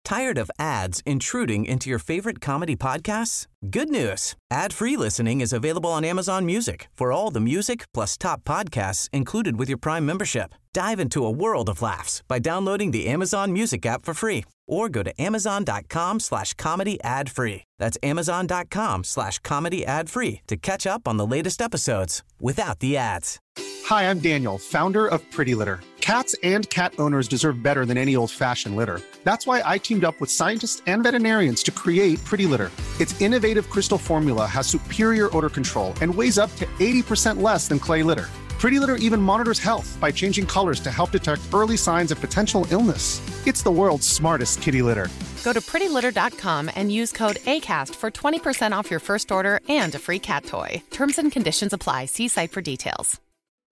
Tired of ads intruding into your favorite comedy podcasts? Good news. Ad-free listening is available on Amazon Music for all the music plus top podcasts included with your Prime membership. Dive into a world of laughs by downloading the Amazon Music app for free or go to amazon.com/comedy ad-free. That's amazon.com/comedy ad-free to catch up on the latest episodes without the ads. Hi, I'm Daniel, founder of Pretty Litter. Cats and cat owners deserve better than any old-fashioned litter. That's why I teamed up with scientists and veterinarians to create Pretty Litter. Its innovative crystal formula has superior odor control and weighs up to 80% less than clay litter. Pretty Litter even monitors health by changing colors to help detect early signs of potential illness. It's the world's smartest kitty litter. Go to prettylitter.com and use code ACAST for 20% off your first order and a free cat toy. Terms and conditions apply. See site for details.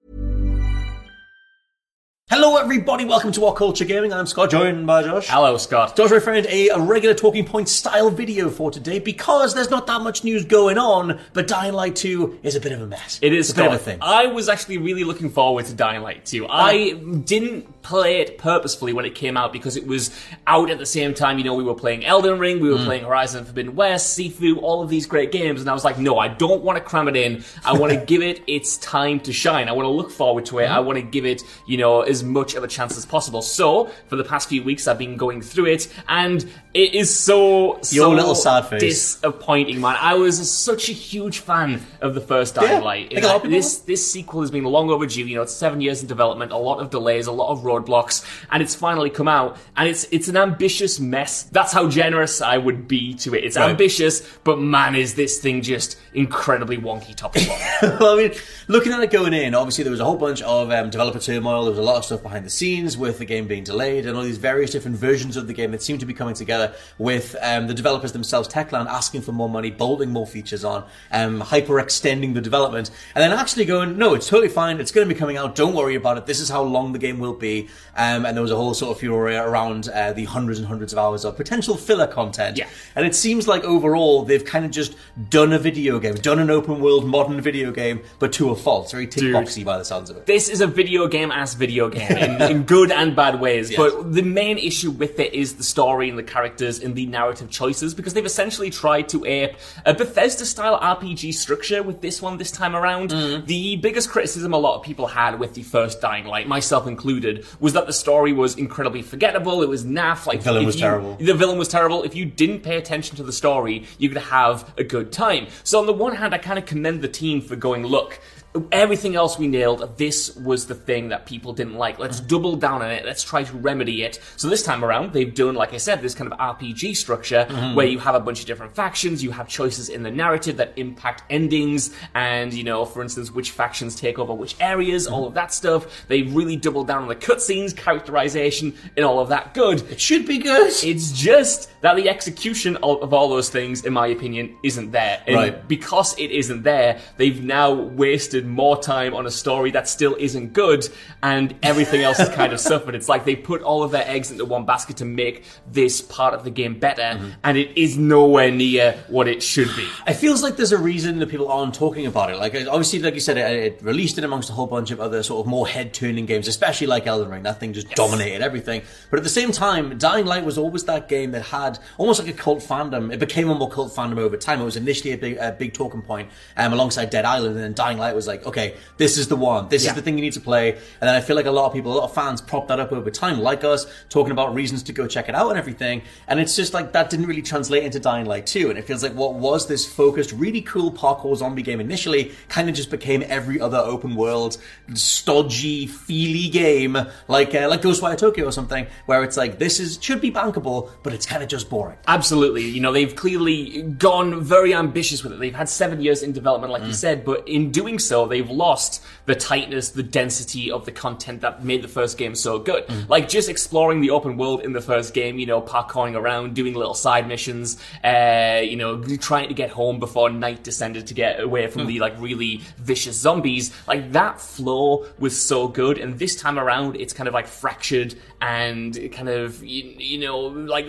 Hello everybody, welcome to What Culture Gaming. I'm Scott, joined by Josh. Hello Scott. Josh, we found a regular talking point style video for today because there's not that much news going on, but Dying Light 2 is a bit of a mess. It is a bit of a thing. I was actually really looking forward to Dying Light 2. I didn't play it purposefully when it came out because it was out at the same time. You know, we were playing Elden Ring, we were playing Horizon Forbidden West, Sifu, all of these great games, and I was like, no, I don't want to cram it in. I want to give it its time to shine. I want to look forward to it. I want to give it, you know, as much of a chance as possible. So, for the past few weeks, I've been going through it, and it is so little sad face. Disappointing, man. I was such a huge fan of the first Dying Light. This sequel has been long overdue. You know, it's 7 years in development, a lot of delays, a lot of roadblocks, and it's finally come out, and it's an ambitious mess. That's how generous I would be to it. It's ambitious, but man, is this thing just incredibly wonky top to bottom. Well, I mean, looking at it going in, obviously there was a whole bunch of developer turmoil. There was a lot of stuff behind the scenes with the game being delayed and all these various different versions of the game that seem to be coming together with the developers themselves, Techland, asking for more money, bolting more features on, hyper-extending the development, and then actually going, no, it's totally fine, it's going to be coming out, don't worry about it, this is how long the game will be, and there was a whole sort of furore around the hundreds and hundreds of hours of potential filler content. Yeah. And it seems like overall they've kind of just done a video game, done an open world modern video game, but to a fault. It's very tick-boxy by the sounds of it. This is a video game-ass video game in good and bad ways, Yes. but the main issue with it is the story and the characters and the narrative choices, because they've essentially tried to ape a Bethesda-style RPG structure with this one this time around. The biggest criticism a lot of people had with the first Dying Light, myself included, was that the story was incredibly forgettable, it was naff. Like, the villain was terrible. The villain was terrible. If you didn't pay attention to the story, you could have a good time. So on the one hand, I kind of commend the team for going, look, everything else we nailed, this was the thing that people didn't like. Let's double down on it. Let's try to remedy it. So this time around, they've done, like I said, this kind of RPG structure where you have a bunch of different factions, you have choices in the narrative that impact endings, and, you know, for instance, which factions take over which areas, all of that stuff. They really doubled down on the cutscenes, characterization, and all of that good. It should be good. It's just that the execution of all those things, in my opinion, isn't there. And because it isn't there, they've now wasted more time on a story that still isn't good, and everything else has kind of suffered. It's like they put all of their eggs into one basket to make this part of the game better, and it is nowhere near what it should be. It feels like there's a reason that people aren't talking about it. Like, obviously, like you said, it released it amongst a whole bunch of other sort of more head-turning games, especially like Elden Ring. That thing just dominated everything. But at the same time, Dying Light was always that game that had almost like a cult fandom. It became a more cult fandom over time. It was initially a big talking point alongside Dead Island, and then Dying Light was like, okay, this is the one. This is the thing you need to play. And then I feel like a lot of fans propped that up over time, like us, talking about reasons to go check it out and everything. And it's just like, that didn't really translate into Dying Light 2. And it feels like what was this focused, really cool parkour zombie game initially kind of just became every other open world, stodgy, feely game, like Ghostwire Tokyo or something, where it's like, should be bankable, but it's kind of just boring. Absolutely. You know, they've clearly gone very ambitious with it. They've had 7 years in development, like you said, but in doing so, they've lost the tightness, the density of the content that made the first game so good. Like, just exploring the open world in the first game, you know, parkouring around, doing little side missions, you know, trying to get home before night descended to get away from the, like, really vicious zombies. Like, that flow was so good, and this time around, it's kind of, like, fractured and kind of, you know, like,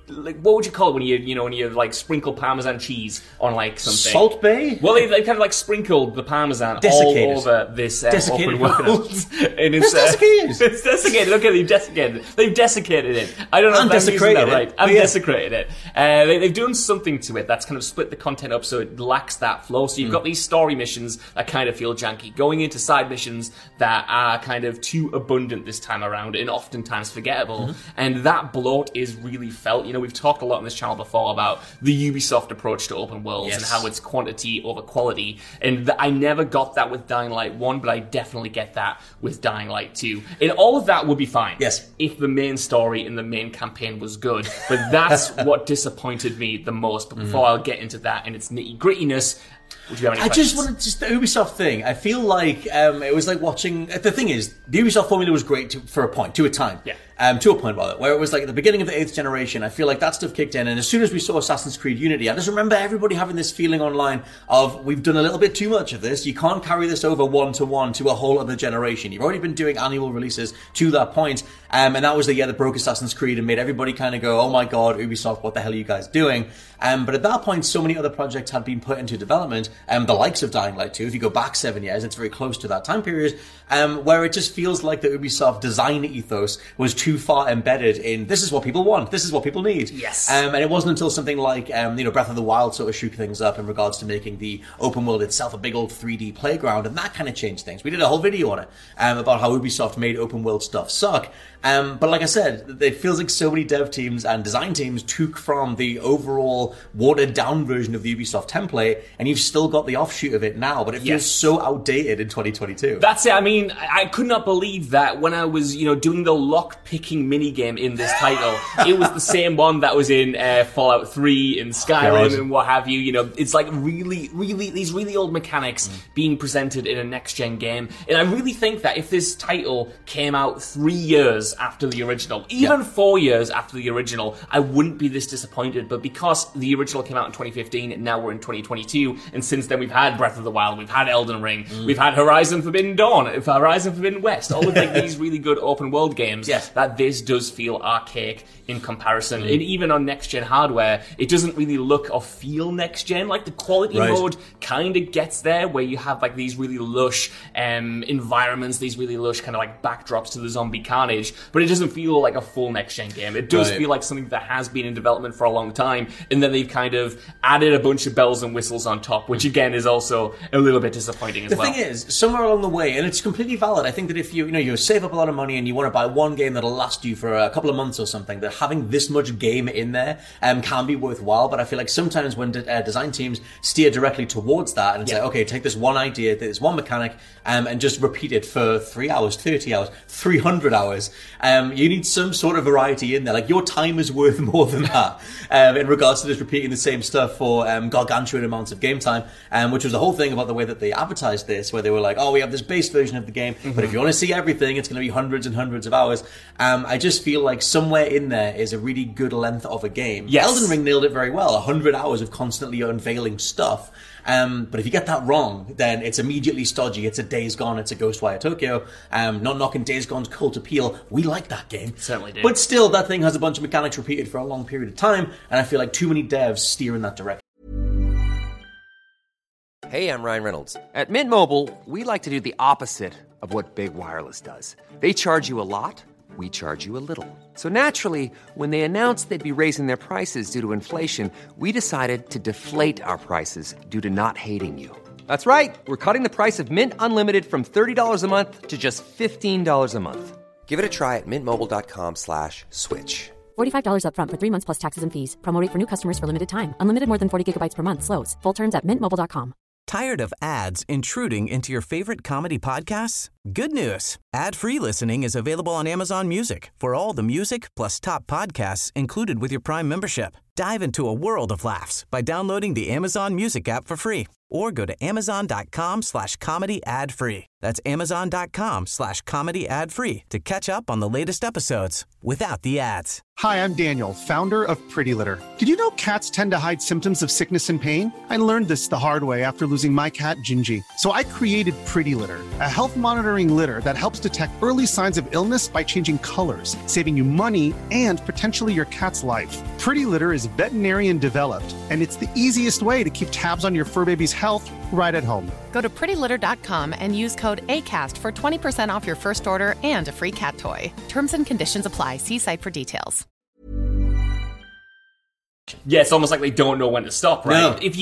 like, what would you call it when you like sprinkle Parmesan cheese on like something? Salt Bay? Well, they kind of like sprinkled the Parmesan all over this open world. And it's desiccated. It's desiccated. Okay, they've desiccated. They've desiccated it. I don't know if I'm using that right. I've desecrated it. They've done something to it that's kind of split the content up so it lacks that flow. So you've got these story missions that kind of feel janky, going into side missions that are kind of too abundant this time around and oftentimes forgettable. And that bloat is really felt. You know, we've talked a lot on this channel before about the Ubisoft approach to open worlds and how it's quantity over quality. And I never got that with Dying Light 1, but I definitely get that with Dying Light 2. And all of that would be fine if the main story and the main campaign was good. But that's what disappointed me the most. But before I'll get into that and its nitty-grittiness, would you have any questions? Just wanted the Ubisoft thing. I feel like it was like watching... The thing is, the Ubisoft formula was great to a point, to a time. Yeah. To a point, rather, where it was like at the beginning of the 8th generation, I feel like that stuff kicked in, and as soon as we saw Assassin's Creed Unity, I just remember everybody having this feeling online of, we've done a little bit too much of this, you can't carry this over one-to-one to a whole other generation. You've already been doing annual releases to that point, and that was the year that broke Assassin's Creed and made everybody kind of go, oh my god, Ubisoft, what the hell are you guys doing? But at that point, so many other projects had been put into development, the likes of Dying Light 2, if you go back 7 years, it's very close to that time period, where it just feels like the Ubisoft design ethos was too far embedded in, this is what people want, this is what people need. Yes. And it wasn't until something like, Breath of the Wild sort of shook things up in regards to making the open world itself a big old 3D playground, and that kind of changed things. We did a whole video on it, about how Ubisoft made open world stuff suck. But like I said, it feels like so many dev teams and design teams took from the overall watered down version of the Ubisoft template, and you've still got the offshoot of it now, but it feels so outdated in 2022. That's it. I mean, I could not believe that when I was, doing the lock-picking minigame in this title, it was the same one that was in Fallout 3 and Skyrim and what have you. It's like really, really, these really old mechanics being presented in a next-gen game. And I really think that if this title came out 3 years after the original, even 4 years after the original, I wouldn't be this disappointed. But because the original came out in 2015 and now we're in 2022, and since then we've had Breath of the Wild, we've had Elden Ring, we've had Horizon Forbidden Dawn, Horizon Forbidden West, all of like these really good open world games, that this does feel archaic in comparison. And even on next gen hardware, it doesn't really look or feel next gen. Like the quality mode kind of gets there, where you have like these really lush environments, these really lush kind of like backdrops to the zombie carnage, but it doesn't feel like a full next gen game. It does feel like something that has been in development for a long time, and then they've kind of added a bunch of bells and whistles on top, which again is also a little bit disappointing as well. The thing is, somewhere along the way, and it's completely valid, I think that if you save up a lot of money and you want to buy one game that'll last you for a couple of months or something, that having this much game in there can be worthwhile. But I feel like sometimes when design teams steer directly towards that and say, okay, take this one idea, this one mechanic, and just repeat it for 3 hours, 30 hours, 300 hours, you need some sort of variety in there. Like, your time is worth more than that in regards to just repeating the same stuff for gargantuan amounts of game time, which was the whole thing about the way that they advertised this, where they were like, oh, we have this base version of the game, but if you want to see everything, it's going to be hundreds and hundreds of hours. I just feel like somewhere in there is a really good length of a game. Elden Ring nailed it very well, 100 hours of constantly unveiling stuff. But if you get that wrong, then it's immediately stodgy. It's a Days Gone, it's a Ghostwire Tokyo. Not knocking Days Gone's cult appeal. We like that game. Certainly do. But still, that thing has a bunch of mechanics repeated for a long period of time, and I feel like too many devs steer in that direction. Hey, I'm Ryan Reynolds. At Mint Mobile, we like to do the opposite of what Big Wireless does. They charge you a lot, we charge you a little. So naturally, when they announced they'd be raising their prices due to inflation, we decided to deflate our prices due to not hating you. That's right. We're cutting the price of Mint Unlimited from $30 a month to just $15 a month. Give it a try at mintmobile.com/switch. $45 up front for 3 months plus taxes and fees. Promo rate for new customers for limited time. Unlimited more than 40 gigabytes per month slows. Full terms at mintmobile.com. Tired of ads intruding into your favorite comedy podcasts? Good news. Ad-free listening is available on Amazon Music for all the music plus top podcasts included with your Prime membership. Dive into a world of laughs by downloading the Amazon Music app for free, or go to amazon.com/comedy ad-free. That's amazon.com/comedy ad-free to catch up on the latest episodes without the ads. Hi, I'm Daniel, founder of Pretty Litter. Did you know cats tend to hide symptoms of sickness and pain? I learned this the hard way after losing my cat, Gingy. So I created Pretty Litter, a health monitoring litter that helps detect early signs of illness by changing colors, saving you money and potentially your cat's life. Pretty Litter is veterinarian developed, and it's the easiest way to keep tabs on your fur baby's health right at home. Go to prettylitter.com and use code ACAST for 20% off your first order and a free cat toy. Terms and conditions apply. See site for details. Yeah, it's almost like they don't know when to stop, right? No. If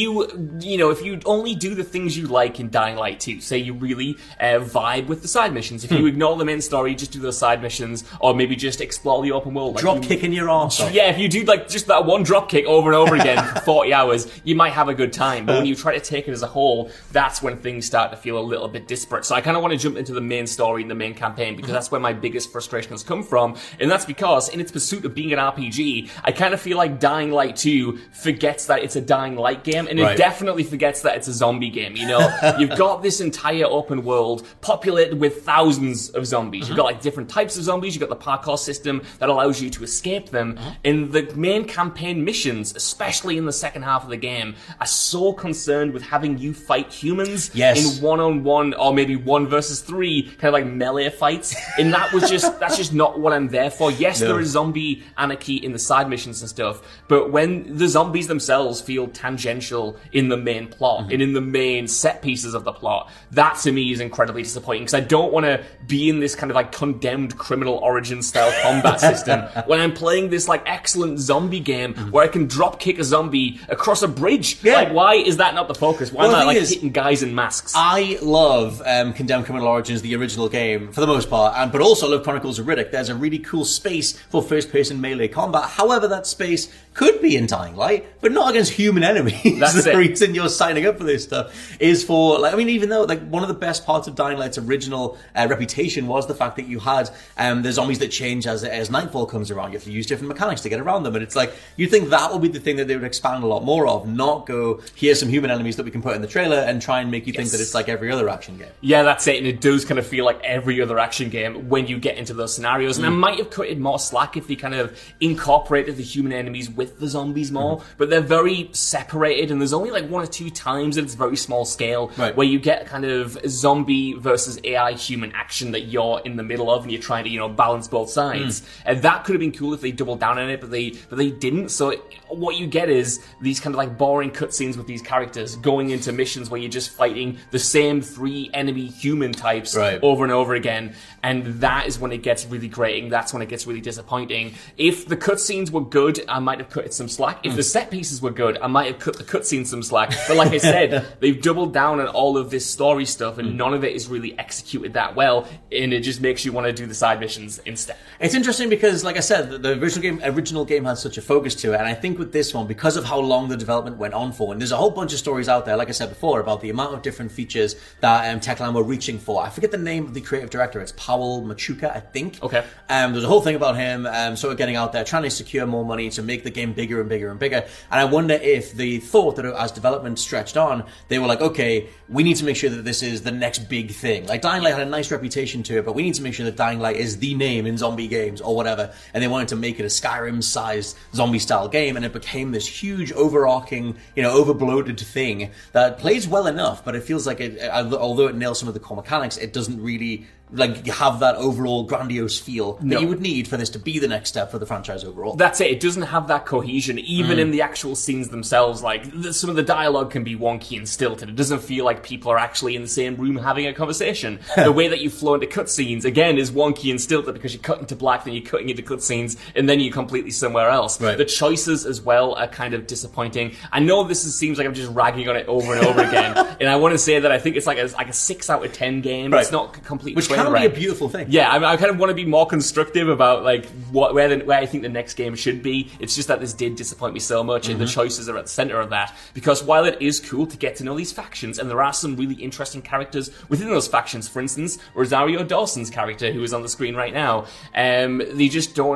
you only do the things you like in Dying Light 2, say you really vibe with the side missions, if you ignore the main story, just do those side missions, or maybe just explore the open world. Drop kicking your arse off. Yeah, if you do like just that one drop kick over and over again for 40 hours, you might have a good time. But when you try to take it as a whole, that's when things start to feel a little bit disparate. So I kind of want to jump into the main story and the main campaign, because that's where my biggest frustration has come from. And that's because in its pursuit of being an RPG, I kind of feel like Dying Light 2 forgets that it's a Dying Light game, and it definitely forgets that it's a zombie game. You know, you've got this entire open world populated with thousands of zombies. You've got like different types of zombies. You've got the parkour system that allows you to escape them. And the main campaign missions, especially in the second half of the game, are so concerned with having you fight humans in one-on-one or maybe 1 versus 3 kind of like melee fights. And that's just not what I'm there for. Yes, there is zombie anarchy in the side missions and stuff, but when the zombies themselves feel tangential in the main plot and in the main set pieces of the plot, that to me is incredibly disappointing, because I don't want to be in this kind of like condemned criminal origin style combat system when I'm playing this like excellent zombie game where I can drop kick a zombie across a bridge. Like, why is that not the focus? Why am I like hitting guys in masks? I love Condemned Criminal Origins, the original game, for the most part, but also love Chronicles of Riddick. There's a really cool space for first-person melee combat. However, that space could be in Dying Light, but not against human enemies. That's the it. reason you're signing up for this stuff is for, like, I mean, even though like one of the best parts of Dying Light's original reputation was the fact that you had the zombies that change as nightfall comes around. You have to use different mechanics to get around them, and it's like you'd think that would be the thing that they would expand a lot more of, not go, here's some human enemies that we can put in the trailer and try and make you think that it's like every other action game. Yeah, that's it, and it does kind of feel like every other action game when you get into those scenarios. And I might have cut it more slack if they kind of incorporated the human enemies with the zombies more, but they're very separated, and there's only like 1 or 2 times that it's very small scale where you get kind of zombie versus AI human action that you're in the middle of, and you're trying to, you know, balance both sides. And that could have been cool if they doubled down on it, but they didn't. So what you get is these kind of like boring cutscenes with these characters going into missions where you're just fighting the same 3 enemy human types over and over again, and that is when it gets really grating. That's when it gets really disappointing. If the cutscenes were good, I might have cut it some slack. If the set pieces were good, I might have cut the cutscenes some slack. But like I said, they've doubled down on all of this story stuff, and none of it is really executed that well, and it just makes you want to do the side missions instead. It's interesting because, like I said, the original game had such a focus to it, and I think with this one, because of how long the development went on for, and there's a whole bunch of stories out there, like I said before, about the amount of different features that Techland were reaching for. I forget the name of the creative director. It's Powell Machuca, I think. Okay. There's a whole thing about him sort of getting out there, trying to secure more money to make the game bigger and bigger and bigger. And I wonder if they thought that as development stretched on, they were like, okay, we need to make sure that this is the next big thing. Like, Dying Light had a nice reputation to it, but we need to make sure that Dying Light is the name in zombie games or whatever. And they wanted to make it a Skyrim-sized zombie-style game, and it became this huge, overarching, you know, over-bloated thing that plays well enough, but it feels like it, although it nails some of the core mechanics, it doesn't really like have that overall grandiose feel that you would need for this to be the next step for the franchise overall. That's it. It doesn't have that cohesion, even in the actual scenes themselves. Like, some of the dialogue can be wonky and stilted. It doesn't feel like people are actually in the same room having a conversation. The way that you flow into cutscenes, again, is wonky and stilted because you cut into black, then you're cutting into cutscenes, and then you're completely somewhere else. Right. The choices as well are kind of disappointing. I know seems like I'm just ragging on it over and over again, and I want to say that I think it's like a 6 out of 10 game. Right. It's not completely which can be a beautiful thing. Yeah, I kind of want to be more constructive about like where I think the next game should be. It's just that this did disappoint me so much, and the choices are at the center of that. Because while it is cool to get to know these factions, and there are some really interesting characters within those factions, for instance, Rosario Dawson's character, who is on the screen right now, they just don't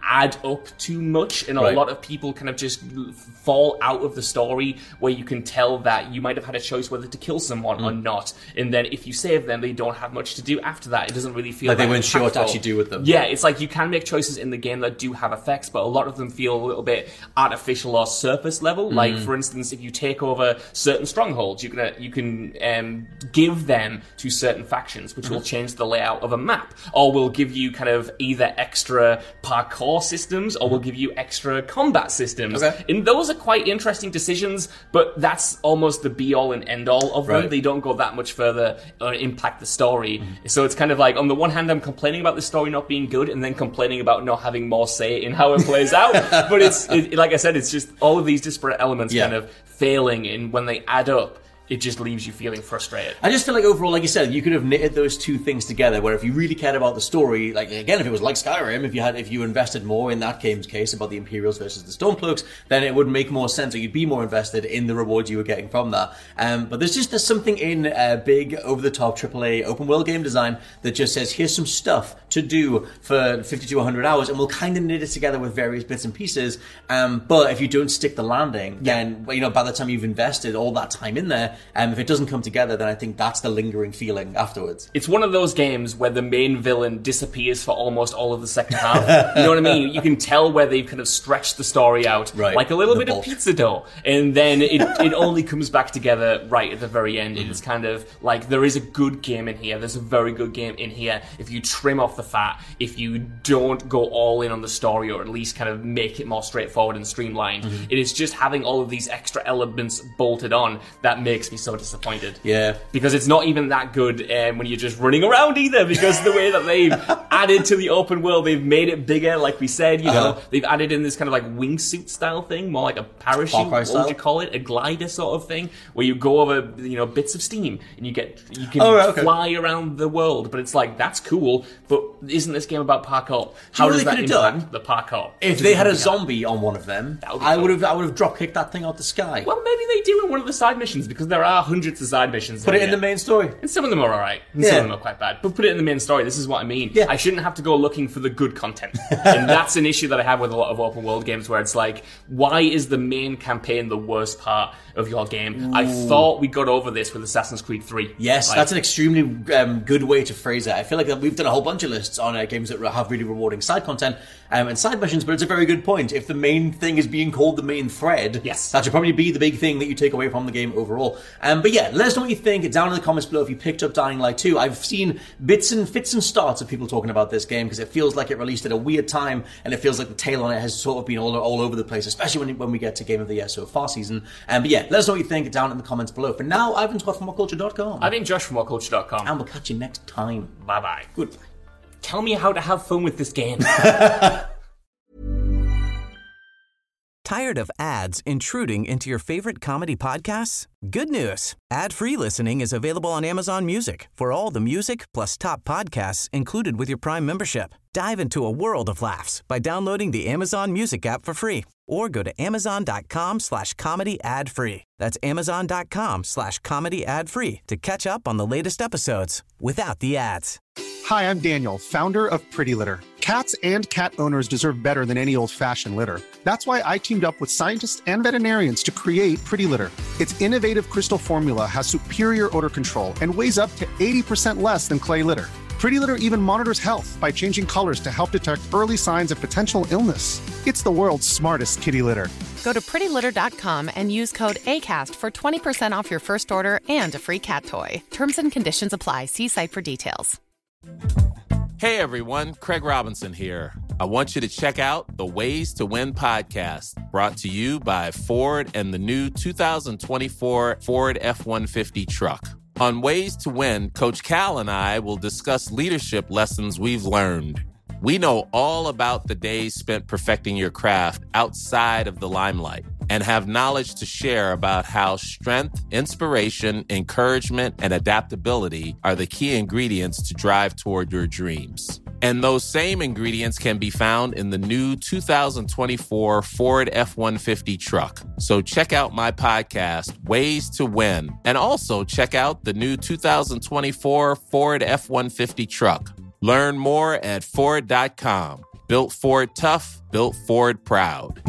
add up too much, and a Right. lot of people kind of just fall out of the story where you can tell that you might have had a choice whether to kill someone or not, and then if you save them, they don't have much to do after that. It doesn't really feel Like they that weren't sure what to impactful. actually do with them. Yeah, it's like you can make choices in the game that do have effects, but a lot of them feel a little bit artificial or surface level. Like, for instance, if you take over certain strongholds, you can give them to certain factions, which will change the layout of a map, or will give you kind of either extra parkour systems, or will give you extra combat systems. Okay. And those are quite interesting decisions, but that's almost the be-all and end-all of them. Right. They don't go that much further or impact the story. So it's kind of like, on the one hand, I'm complaining about the story not being good, and then complaining about not having more say in how it plays out. But like I said, it's just all of these disparate elements kind of failing, and when they add up, it just leaves you feeling frustrated. I just feel like overall, like you said, you could have knitted those two things together, where if you really cared about the story, like, again, if it was like Skyrim, if you invested more in that game's case about the Imperials versus the Stormcloaks, then it would make more sense, or you'd be more invested in the rewards you were getting from that. But there's something in big, over-the-top AAA open world game design that just says, here's some stuff to do for 50 to 100 hours, and we'll kind of knit it together with various bits and pieces. But if you don't stick the landing, then, by the time you've invested all that time in there, if it doesn't come together, then I think that's the lingering feeling afterwards. It's one of those games where the main villain disappears for almost all of the second half. You know what I mean? You can tell where they've kind of stretched the story out, Right. like a little The bit bulk. of pizza dough, and then it only comes back together right at the very end. It's kind of like, there is a good game in here, there's a very good game in here. If you trim off the fat, if you don't go all in on the story, or at least kind of make it more straightforward and streamlined, it is just having all of these extra elements bolted on that makes me so disappointed. Yeah. Because it's not even that good when you're just running around either, because the way that they've added to the open world, they've made it bigger, like we said, they've added in this kind of like wingsuit style thing, more like a parachute, Far Cry what style? would you call it? A glider sort of thing, where you go over, bits of steam, and you can fly around the world, but it's like, that's cool, but isn't this game about parkour? How what does they that could've done? impact the parkour? If they had a zombie on one of them, That would be I cool. would have drop kicked that thing out the sky. Well, maybe they do in one of the side missions, because there are hundreds of side missions. Put it in here. the main story. And some of them are alright, and some of them are quite bad. But put it in the main story, this is what I mean. Yeah. I shouldn't have to go looking for the good content. And that's an issue that I have with a lot of open world games, where it's like, why is the main campaign the worst part of your game? I thought we got over this with Assassin's Creed 3. Yes, Like, that's an extremely good way to phrase it. I feel like we've done a whole bunch of lists on games that have really rewarding side content and side missions, but it's a very good point. If the main thing is being called the main thread, Yes. that should probably be the big thing that you take away from the game overall. But yeah, let us know what you think down in the comments below if you picked up Dying Light 2. I've seen fits and starts of people talking about this game, because it feels like it released at a weird time, and it feels like the tail on it has sort of been all over the place, especially when we get to Game of the Year so far season. But yeah, let us know what you think down in the comments below. For now, I've been Todd from WhatCulture.com. I've been Josh from WhatCulture.com. And we'll catch you next time. Bye-bye. Goodbye. Tell me how to have fun with this game. Tired of ads intruding into your favorite comedy podcasts? Good news. Ad-free listening is available on Amazon Music for all the music plus top podcasts included with your Prime membership. Dive into a world of laughs by downloading the Amazon Music app for free, or go to amazon.com/comedy ad-free. That's amazon.com/comedy ad-free to catch up on the latest episodes without the ads. Hi, I'm Daniel, founder of Pretty Litter. Cats and cat owners deserve better than any old-fashioned litter. That's why I teamed up with scientists and veterinarians to create Pretty Litter. Its innovative crystal formula has superior odor control and weighs up to 80% less than clay litter. Pretty Litter even monitors health by changing colors to help detect early signs of potential illness. It's the world's smartest kitty litter. Go to prettylitter.com and use code ACAST for 20% off your first order and a free cat toy. Terms and conditions apply. See site for details. Hey everyone, Craig Robinson here. I want you to check out the Ways to Win podcast, brought to you by Ford and the new 2024 Ford F-150 truck. On Ways to Win, Coach Cal and I will discuss leadership lessons we've learned. We know all about the days spent perfecting your craft outside of the limelight, and have knowledge to share about how strength, inspiration, encouragement, and adaptability are the key ingredients to drive toward your dreams. And those same ingredients can be found in the new 2024 Ford F-150 truck. So check out my podcast, Ways to Win, and also check out the new 2024 Ford F-150 truck. Learn more at Ford.com. Built Ford tough, built Ford proud.